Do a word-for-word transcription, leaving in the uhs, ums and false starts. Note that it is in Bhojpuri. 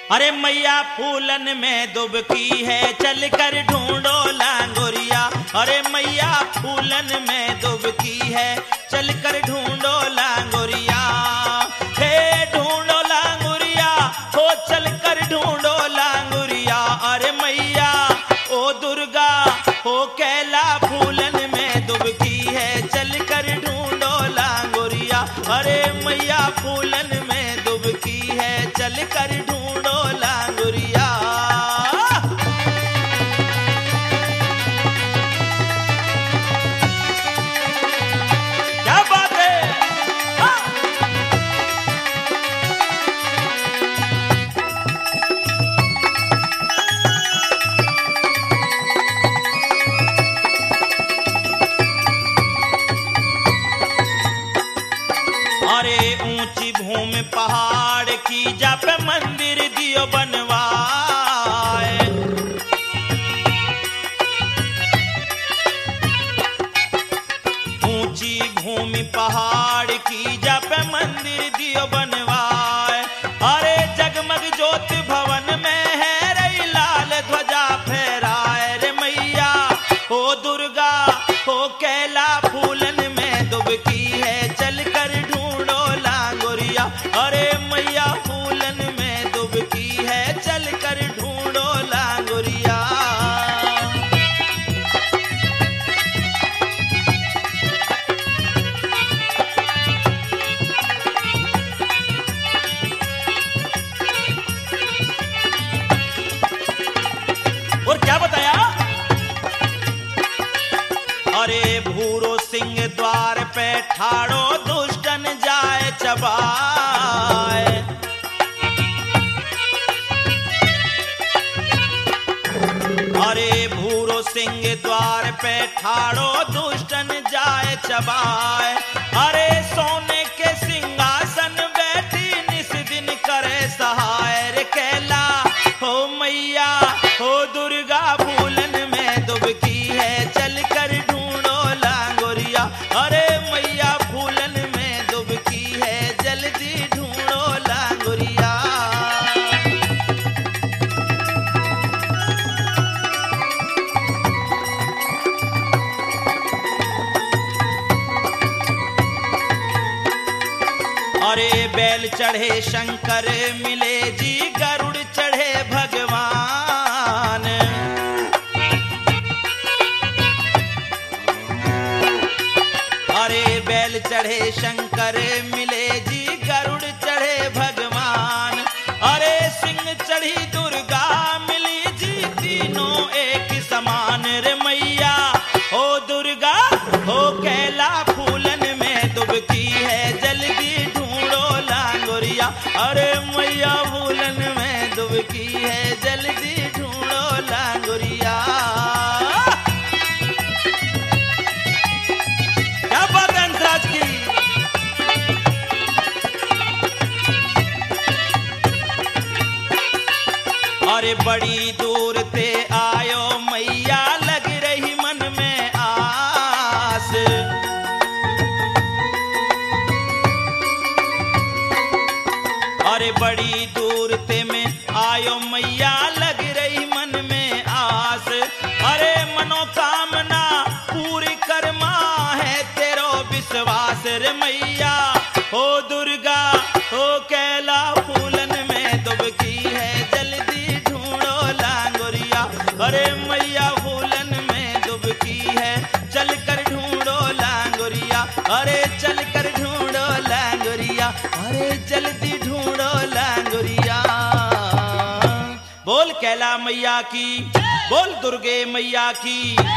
अरे मैया फूलन में दुबकी है, चल कर ढूंढो लांगुरिया। अरे मैया फूलन में दुबकी है, चल कर ढूंढो लांगुरिया। हे ढूंढो लांगुरिया, हो चल कर ढूंढो लांगुरिया। अरे मैया ओ दुर्गा हो कैला फूलन में दुबकी है, चल कर ढूंढो लांगुरिया। अरे मैया फूलन में दुबकी है, चल कर ढूंढो लांगुरिया। क्या बात है, हाँ। अरे ऊंची भूमि पहाड़ की, जप मंदिर दियो बनवाए। ऊंची भूमि पहाड़ की, जप मंदिर दियो बनवाए। अरे जगमग ज्योत भवन में है, रही लाल ध्वजा फहराए। रे मैया हो दुर्गा हो कैला फूलन में दुबकी है, चल कर ढूंढो लांगुरिया। अरे मैया फूलन में दुबकी है, चल कर ढूंढो लांगुरिया। और क्या बताया, अरे भूरो सिंह द्वार पे ठाड़ो, दुष्टन जाए चबाए। अरे भूरो सिंह द्वार पे ठाड़ो, दुष्टन जाए चबाए। अरे सोने के सिंहासन बैठी, निस दिन करे सहाय। रे कैला हो मैया हो दुर्गा फूलन में दुबकी है, चल कर ढूंढो लांगुरिया। अरे मैया फूलन में दुबकी है, जल्दी ढूंढो लांगुरिया। अरे बैल चढ़े शंकर मिले जी, गरुड़ चढ़े भगवान। अरे बैल चढ़े शंकर मिले जी, गरुड़ चढ़े भगवान। अरे सिंह चढ़ी दुर्गा मिली जी, तीनों एक समान। रे मैया हो दुर्गा हो कैला फूलन में दुबकी है, जल्दी ढूंढो लांगुरिया। अरे मैया फूलन में दुबकी है, जल्दी ढूंढो लांगुरिया। क्या बात है हंसराज की। अरे बड़ी दूर ते आयो मैया, लग रही मन में आस। अरे बड़ी दूर ते में आयो मैया, लग रही मन में आस। अरे मनोकामना पूरी कर्मा है, तेरो विश्वास। रे मैया हो दुर्गा हो कैला फूलन में दुबकी है, जल्दी ढूंढो लांगुरिया। अरे मैया फूलन में दुबकी है, चल कर ढूंढो लांगुरिया। अरे चल कर ढूंढो लांगुरिया। अरे जल्दी ढूंढो लांगुरिया। बोल कैला मैया की, बोल दुर्गे मैया की।